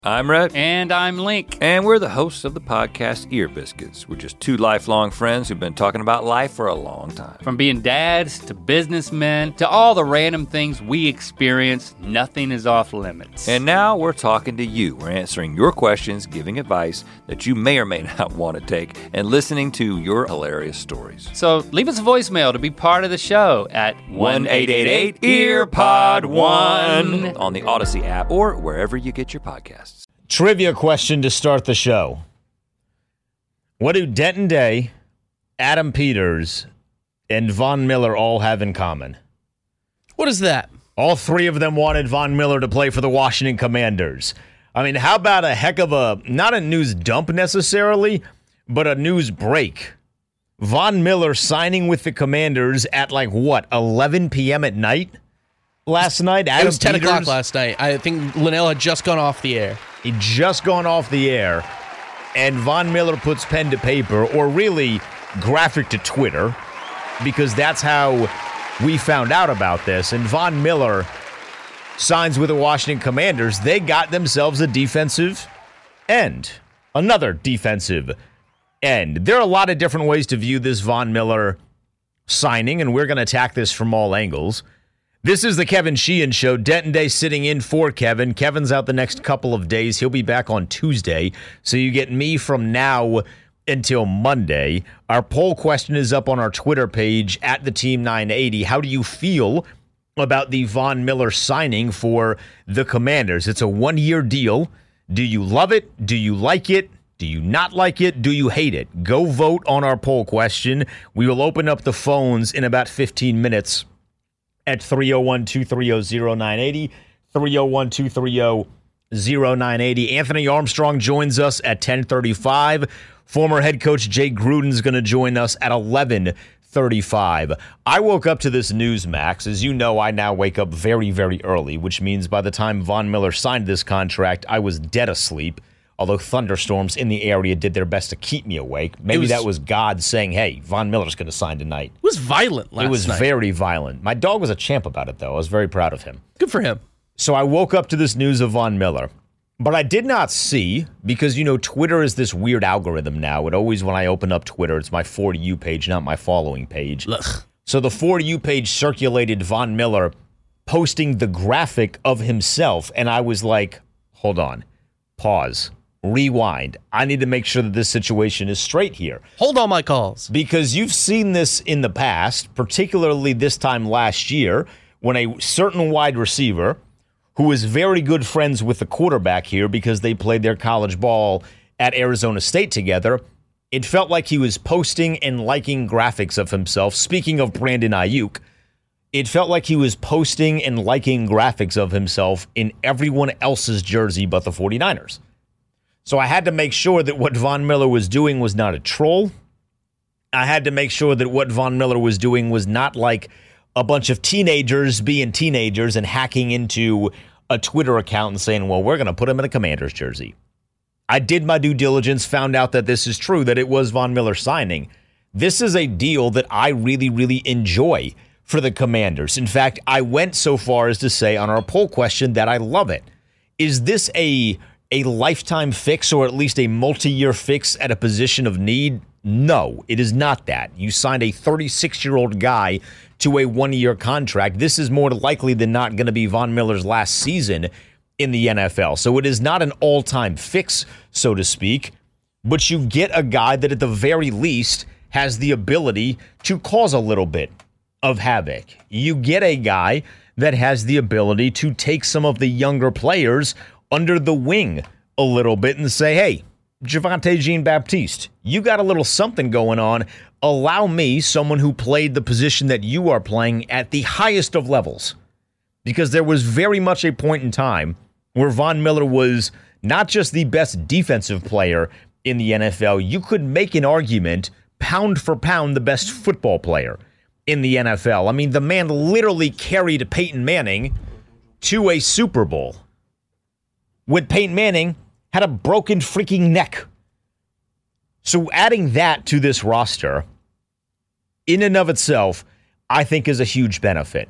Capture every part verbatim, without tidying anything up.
I'm Rhett. And I'm Link. And we're the hosts of the podcast Ear Biscuits. We're just two lifelong friends who've been talking about life for a long time. From being dads to businessmen to all the random things we experience, nothing is off limits. And now we're talking to you. We're answering your questions, giving advice that you may or may not want to take, and listening to your hilarious stories. So leave us a voicemail to be part of the show at one eight eight eight E A R P O D one on the Odyssey app or wherever you get your podcasts. Trivia question to start the show. What do Denton Day, Adam Peters, and Von Miller all have in common? What is that? All three of them wanted Von Miller to play for the Washington Commanders. I mean, how about a heck of a, not a news dump necessarily, but a news break. Von Miller signing with the Commanders at like, what, eleven p.m. at night last night? Adam it was ten Peters, o'clock last night. I think Linnell had just gone off the air. He'd just gone off the air, and Von Miller puts pen to paper, or really graphic to Twitter, because that's how we found out about this. And Von Miller signs with the Washington Commanders. They got themselves a defensive end, another defensive end. There are a lot of different ways to view this Von Miller signing, and we're going to attack this from all angles. This is the Kevin Sheehan Show. Denton Day sitting in for Kevin. Kevin's out the next couple of days. He'll be back on Tuesday. So you get me from now until Monday. Our poll question is up on our Twitter page at the Team nine eighty. How do you feel about the Von Miller signing for the Commanders? It's a one-year deal. Do you love it? Do you like it? Do you not like it? Do you hate it? Go vote on our poll question. We will open up the phones in about fifteen minutes. At three oh one, two three oh, oh nine eight oh, three oh one, two three oh, oh nine eight oh. Anthony Armstrong joins us at ten thirty-five. Former head coach Jay Gruden's going to join us at eleven thirty-five. I woke up to this news, Max. As you know, I now wake up very, very early, which means by the time Von Miller signed this contract, I was dead asleep. Although thunderstorms in the area did their best to keep me awake. Maybe was, that was God saying, hey, Von Miller's going to sign tonight. It was violent last night. It was night. very violent. My dog was a champ about it, though. I was very proud of him. Good for him. So I woke up to this news of Von Miller. But I did not see, because, you know, Twitter is this weird algorithm now. It always, when I open up Twitter, it's my For You page, not my following page. Ugh. So the For You page circulated Von Miller posting the graphic of himself. And I was like, hold on, pause. Rewind. I need to make sure that this situation is straight here. Hold all my calls. Because you've seen this in the past, particularly this time last year, when a certain wide receiver who is very good friends with the quarterback here because they played their college ball at Arizona State together, it felt like he was posting and liking graphics of himself. Speaking of Brandon Ayuk, it felt like he was posting and liking graphics of himself in everyone else's jersey but the 49ers. So I had to make sure that what Von Miller was doing was not a troll. I had to make sure that what Von Miller was doing was not like a bunch of teenagers being teenagers and hacking into a Twitter account and saying, well, we're going to put him in a Commanders jersey. I did my due diligence, found out that this is true, that it was Von Miller signing. This is a deal that I really, really enjoy for the Commanders. In fact, I went so far as to say on our poll question that I love it. Is this a... a lifetime fix or at least a multi-year fix at a position of need? No, it is not that. You signed a thirty-six-year-old guy to a one-year contract. This is more likely than not going to be Von Miller's last season in the N F L. So it is not an all-time fix, so to speak, but you get a guy that at the very least has the ability to cause a little bit of havoc. You get a guy that has the ability to take some of the younger players under the wing a little bit and say, hey, Javonte Jean-Baptiste, you got a little something going on. Allow me, someone who played the position that you are playing at the highest of levels. Because there was very much a point in time where Von Miller was not just the best defensive player in the N F L, you could make an argument, pound for pound, the best football player in the N F L. I mean, the man literally carried Peyton Manning to a Super Bowl. When Peyton Manning had a broken freaking neck. So adding that to this roster, in and of itself, I think is a huge benefit.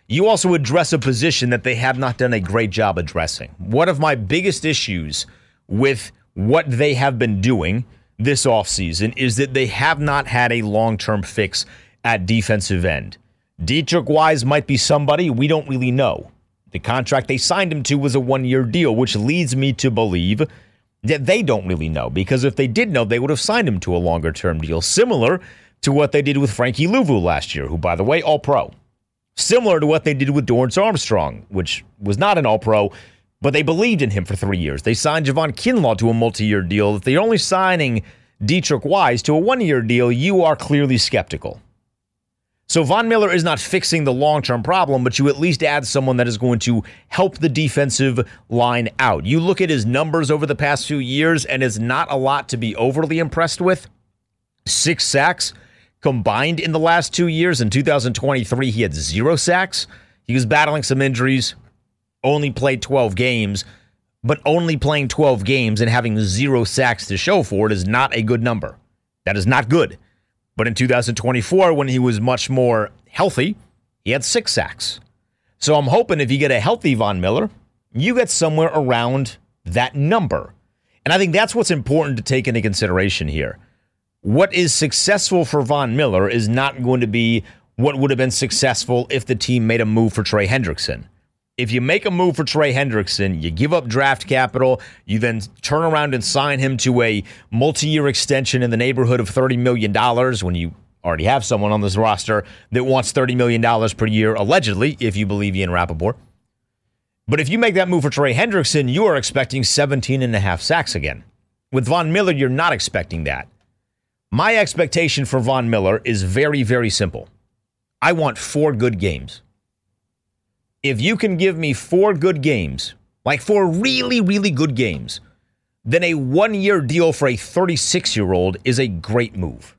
you also address a position that they have not done a great job addressing. One of my biggest issues with what they have been doing this offseason is that they have not had a long-term fix at defensive end. Deatrich Wise might be somebody we don't really know. The contract they signed him to was a one-year deal, which leads me to believe that they don't really know, because if they did know, they would have signed him to a longer-term deal, similar to what they did with Frankie Louvu last year, who, by the way, all-pro. Similar to what they did with Dorrance Armstrong, which was not an all-pro, but they believed in him for three years. They signed Javon Kinlaw to a multi-year deal. If they're only signing Deatrich Wise to a one-year deal, you are clearly skeptical. So Von Miller is not fixing the long-term problem, but you at least add someone that is going to help the defensive line out. You look at his numbers over the past few years, and it's not a lot to be overly impressed with. Six sacks combined in the last two years. In two thousand twenty-three, he had zero sacks. He was battling some injuries, only played twelve games, but only playing twelve games and having zero sacks to show for it is not a good number. That is not good. But in two thousand twenty-four, when he was much more healthy, he had six sacks. So I'm hoping if you get a healthy Von Miller, you get somewhere around that number. And I think that's what's important to take into consideration here. What is successful for Von Miller is not going to be what would have been successful if the team made a move for Trey Hendrickson. If you make a move for Trey Hendrickson, you give up draft capital, you then turn around and sign him to a multi-year extension in the neighborhood of thirty million dollars when you already have someone on this roster that wants thirty million dollars per year, allegedly, if you believe Ian Rappaport. But if you make that move for Trey Hendrickson, you are expecting seventeen and a half sacks again. With Von Miller, you're not expecting that. My expectation for Von Miller is very, very simple. I want four good games. If you can give me four good games, like four really, really good games, then a one-year deal for a thirty-six-year-old is a great move.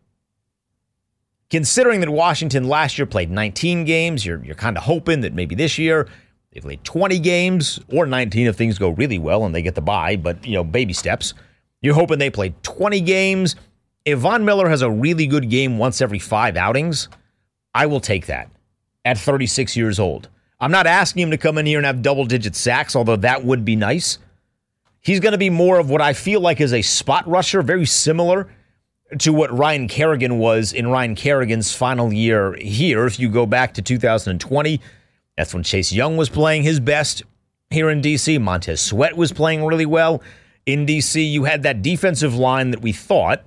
Considering that Washington last year played nineteen games, you're, you're kind of hoping that maybe this year they played twenty games, or nineteen if things go really well and they get the bye, but, you know, baby steps. You're hoping they played twenty games. If Von Miller has a really good game once every five outings, I will take that at thirty-six years old. I'm not asking him to come in here and have double-digit sacks, although that would be nice. He's going to be more of what I feel like is a spot rusher, very similar to what Ryan Kerrigan was in Ryan Kerrigan's final year here. If you go back to two thousand twenty, that's when Chase Young was playing his best here in D C. Montez Sweat was playing really well in D C. You had that defensive line that we thought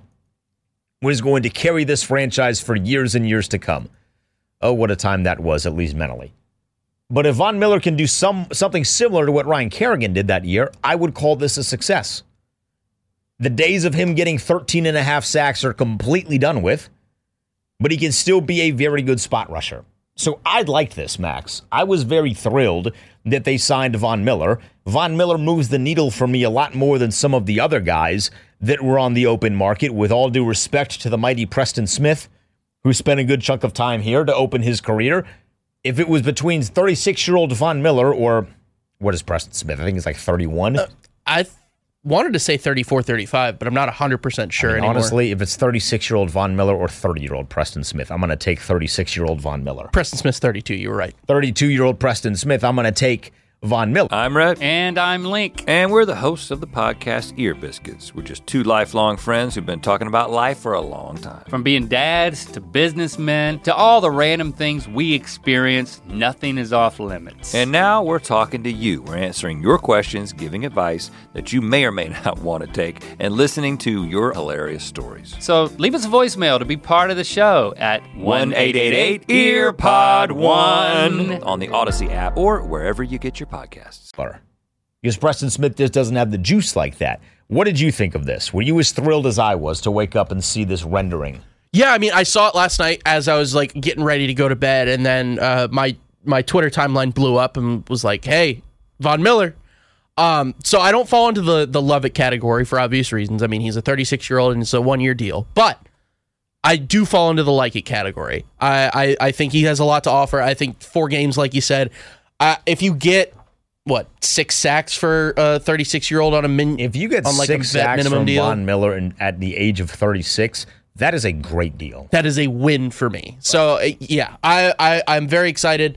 was going to carry this franchise for years and years to come. Oh, what a time that was, at least mentally. But if Von Miller can do some something similar to what Ryan Kerrigan did that year, I would call this a success. The days of him getting thirteen and a half sacks are completely done with, but he can still be a very good spot rusher. So I liked this, Max. I was very thrilled that they signed Von Miller. Von Miller moves the needle for me a lot more than some of the other guys that were on the open market, with all due respect to the mighty Preston Smith, who spent a good chunk of time here to open his career. If it was between thirty-six-year-old Von Miller or, what is Preston Smith? I think he's like thirty-one. Uh, I th- wanted to say thirty-four, thirty-five, but I'm not one hundred percent sure I mean, anymore. Honestly, if it's thirty-six-year-old Von Miller or thirty-year-old Preston Smith, I'm going to take thirty-six-year-old Von Miller. Preston Smith's thirty-two, you were right. thirty-two-year-old Preston Smith, I'm going to take Von Miller. I'm Rhett. And I'm Link. And we're the hosts of the podcast Ear Biscuits. We're just two lifelong friends who've been talking about life for a long time. From being dads to businessmen to all the random things we experience, nothing is off limits. And now we're talking to you. We're answering your questions, giving advice that you may or may not want to take, and listening to your hilarious stories. So leave us a voicemail to be part of the show at one eight eight eight ear pod one on the Odyssey app or wherever you get your podcasts. Because Preston Smith just doesn't have the juice like that. What did you think of this? Were you as thrilled as I was to wake up and see this rendering? Yeah, I mean, I saw it last night as I was like getting ready to go to bed, and then uh, my my Twitter timeline blew up and was like, "Hey, Von Miller." Um, so I don't fall into the the love it category for obvious reasons. I mean, he's a thirty-six-year-old and it's a one-year deal, but I do fall into the like it category. I I, I think he has a lot to offer. I think four games, like you said, uh, if you get what six sacks for a thirty-six-year-old on a min, if you get on like six a vet sacks minimum from deal, Von Miller and at the age of thirty-six, that is a great deal. that is a win for me. So uh, yeah, I, I I'm very excited.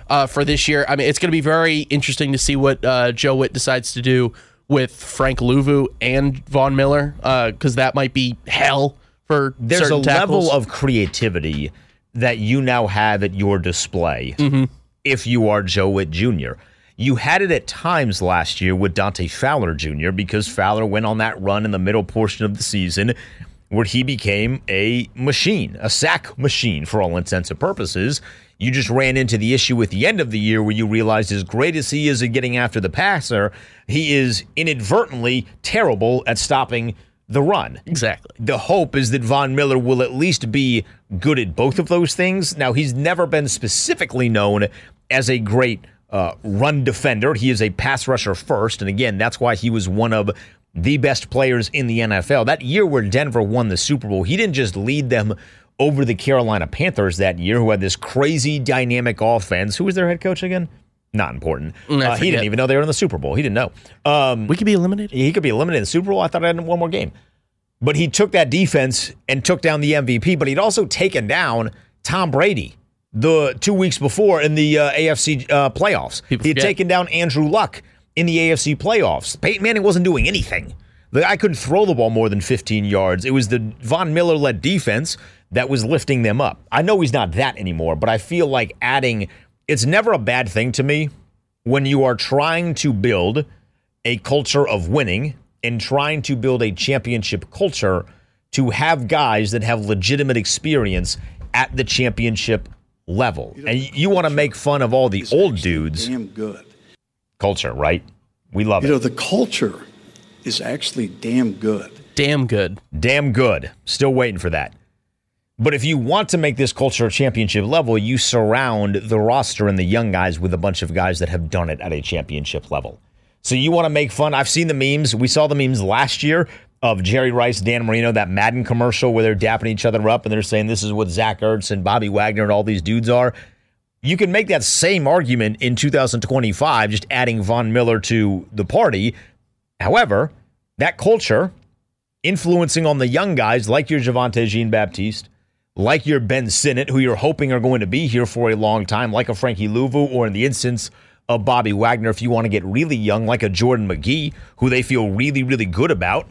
uh, for this year. I mean, it's going to be very interesting to see what uh, Joe Witt decides to do with Frank Louvu and Von Miller, because uh, that might be hell for There's certain a tackles. level of creativity that you now have at your display mm-hmm. if you are Joe Witt Junior You had it at times last year with Dante Fowler Junior because Fowler went on that run in the middle portion of the season where he became a machine, a sack machine for all intents and purposes. You just ran into the issue at the end of the year where you realized as great as he is at getting after the passer, he is inadvertently terrible at stopping the run. Exactly. The hope is that Von Miller will at least be good at both of those things. Now, he's never been specifically known as a great uh, run defender. He is a pass rusher first, and again, that's why he was one of the best players in the N F L. That year where Denver won the Super Bowl, he didn't just lead them over the Carolina Panthers that year, who had this crazy dynamic offense. Who was their head coach again? Not important. Uh, he didn't even know they were in the Super Bowl. He didn't know. Um, we could be eliminated? He could be eliminated in the Super Bowl. I thought I had one more game. But he took that defense and took down the M V P, but he'd also taken down Tom Brady the two weeks before in the uh, A F C uh, playoffs. People he had forget. taken down Andrew Luck in the A F C playoffs. Peyton Manning wasn't doing anything. The guy couldn't throw the ball more than fifteen yards. It was the Von Miller-led defense that was lifting them up. I know he's not that anymore, but I feel like adding, it's never a bad thing to me when you are trying to build a culture of winning and trying to build a championship culture to have guys that have legitimate experience at the championship level. You know, and you want to make fun of all the old dudes. Damn good. Culture, right? We love you it. You know, the culture is actually damn good. Damn good. Damn good. Still waiting for that. But if you want to make this culture championship level, you surround the roster and the young guys with a bunch of guys that have done it at a championship level. So you want to make fun. I've seen the memes. We saw the memes last year of Jerry Rice, Dan Marino, that Madden commercial where they're dapping each other up and they're saying this is what Zach Ertz and Bobby Wagner and all these dudes are. You can make that same argument in two thousand twenty-five, just adding Von Miller to the party. However, that culture influencing on the young guys like your Javonte Jean-Baptiste, like your Ben Sinnott, who you're hoping are going to be here for a long time, like a Frankie Louvu, or in the instance of Bobby Wagner, if you want to get really young, like a Jordan McGee, who they feel really, really good about,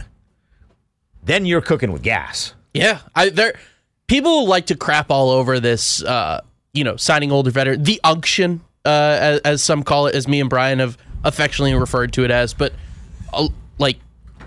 then you're cooking with gas. Yeah, I there. People like to crap all over this, uh, you know, signing older veteran, the unction, uh, as, as some call it, as me and Brian have affectionately referred to it as. But uh, like,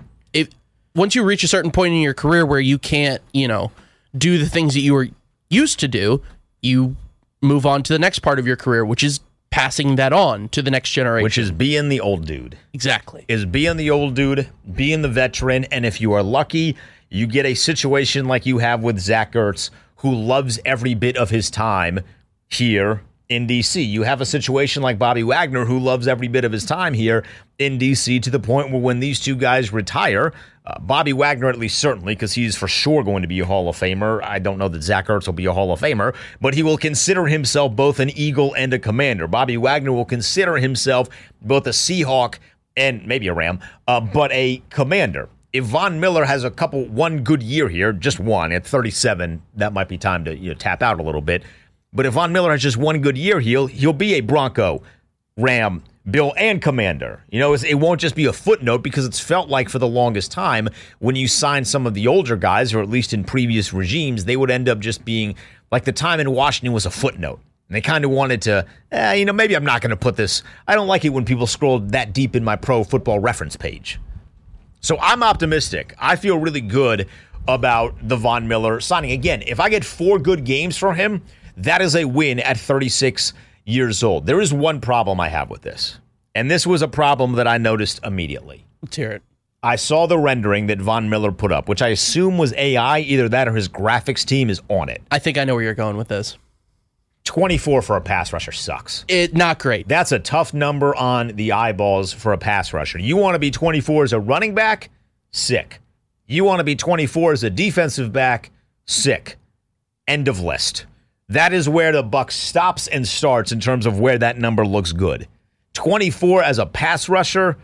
if once you reach a certain point in your career where you can't, you know, do the things that you were used to do, you move on to the next part of your career, which is passing that on to the next generation. Which is being the old dude. Exactly. Is being the old dude, being the veteran, and if you are lucky, you get a situation like you have with Zach Ertz, who loves every bit of his time here in D C. You have a situation like Bobby Wagner, who loves every bit of his time here in D C, to the point where when these two guys retire, uh, Bobby Wagner at least certainly, because he's for sure going to be a Hall of Famer. I don't know that Zach Ertz will be a Hall of Famer, but he will consider himself both an Eagle and a Commander. Bobby Wagner will consider himself both a Seahawk and maybe a Ram, uh, but a Commander. If Von Miller has a couple, one good year here, just one, at thirty-seven, that might be time to, you know, tap out a little bit. But if Von Miller has just one good year, he'll he'll be a Bronco, Ram, Bill, and Commander. You know, it won't just be a footnote, because it's felt like for the longest time when you sign some of the older guys, or at least in previous regimes, they would end up just being like the time in Washington was a footnote. And they kind of wanted to, eh, you know, maybe I'm not going to put this. I don't like it when people scroll that deep in my Pro Football Reference page. So I'm optimistic. I feel really good about the Von Miller signing. Again, if I get four good games from him, that is a win at thirty-six years old. There is one problem I have with this, and this was a problem that I noticed immediately. Let's hear it. I saw the rendering that Von Miller put up, which I assume was A I. Either that or his graphics team is on it. I think I know where you're going with this. twenty-four for a pass rusher sucks. It not great. That's a tough number on the eyeballs for a pass rusher. You want to be twenty-four as a running back? Sick. You want to be twenty-four as a defensive back? Sick. End of list. That is where the buck stops and starts in terms of where that number looks good. twenty-four as a pass rusher?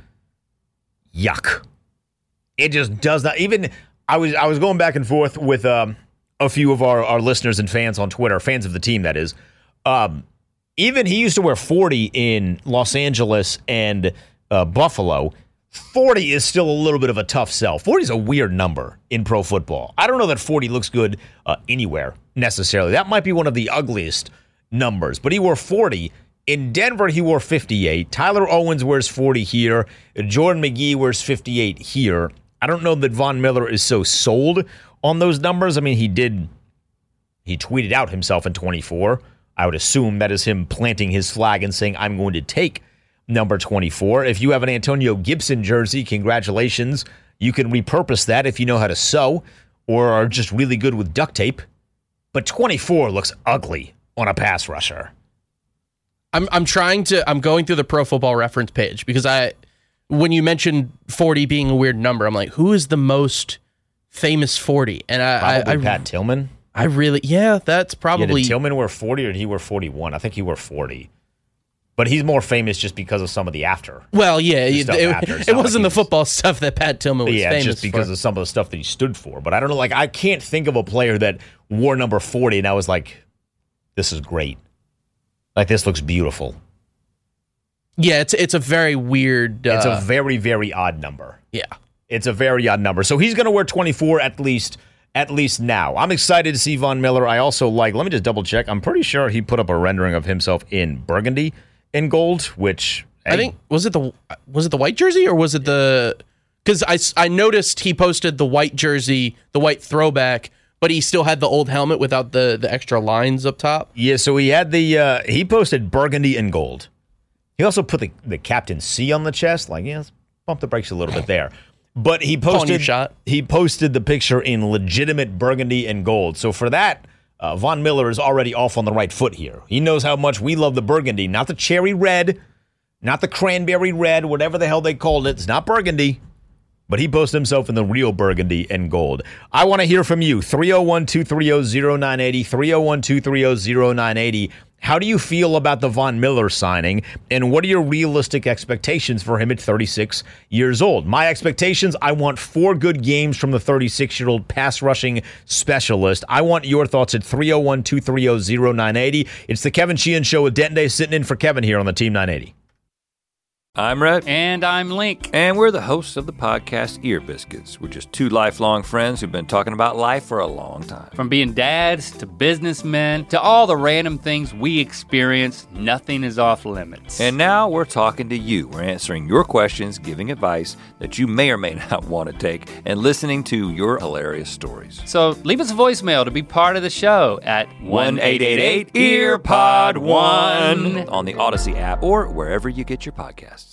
Yuck. It just does not. Even I was I was going back and forth with um, a few of our, our listeners and fans on Twitter, fans of the team, that is. Um, even he used to wear forty in Los Angeles and uh, Buffalo. forty is still a little bit of a tough sell. forty is a weird number in pro football. I don't know that forty looks good uh, anywhere necessarily. That might be one of the ugliest numbers, but he wore forty. In Denver, he wore fifty-eight. Tyler Owens wears forty here. Jordan McGee wears fifty-eight here. I don't know that Von Miller is so sold on those numbers. I mean, he did, he tweeted out himself in twenty-four. I would assume that is him planting his flag and saying, I'm going to take number twenty-four. If you have an Antonio Gibson jersey, congratulations. You can repurpose that if you know how to sew or are just really good with duct tape. But twenty-four looks ugly on a pass rusher. I'm I'm trying to I'm going through the Pro Football Reference page because I when you mentioned forty being a weird number, I'm like, who is the most famous forty? And I Probably I, I Pat Tillman. I really yeah, that's probably Yeah, did Tillman wear forty or did he wear forty-one? I think he wore forty. But he's more famous just because of some of the after. Well, yeah, the it, stuff it, after. It's it not like wasn't he the was- football stuff that Pat Tillman was Yeah, famous just because for. of some of the stuff that he stood for. But I don't know, like I can't think of a player that wore number forty and I was like, this is great. Like this looks beautiful. Yeah, it's it's a very weird. Uh, It's a very, very odd number. yeah. It's a very odd number. So he's going to wear twenty-four at least, at least now. I'm excited to see Von Miller. I also like, let me just double check. I'm pretty sure he put up a rendering of himself in burgundy in gold, which I think was it the was it the white jersey or was it the because I, s- I noticed he posted the white jersey, the white throwback, but he still had the old helmet without the the extra lines up top. Yeah, so he had the, uh, he posted burgundy and gold. He also put the, the Captain C on the chest. Like, yeah, let's bump the brakes a little bit there. But he Calling you posted shot. he posted the picture in legitimate burgundy and gold. So for that, uh, Von Miller is already off on the right foot here. He knows how much we love the burgundy, not the cherry red, not the cranberry red, whatever the hell they called it. It's not burgundy. But he posted himself in the real burgundy and gold. I want to hear from you. three oh one, two three oh, oh nine eight oh, three oh one, two three oh, oh nine eight oh. How do you feel about the Von Miller signing, and what are your realistic expectations for him at thirty-six years old? My expectations, I want four good games from the thirty-six-year-old pass rushing specialist. I want your thoughts at three oh one, two three oh, oh nine eight oh. It's the Kevin Sheehan Show with Denton Day sitting in for Kevin here on the Team nine eighty. I'm Rhett. And I'm Link. And we're the hosts of the podcast Ear Biscuits. We're just two lifelong friends who've been talking about life for a long time. From being dads to businessmen to all the random things we experience, nothing is off limits. And now we're talking to you. We're answering your questions, giving advice that you may or may not want to take, and listening to your hilarious stories. so leave us a voicemail to be part of the show at one eight eight eight, E A R P O D one on the Odyssey app or wherever you get your podcasts.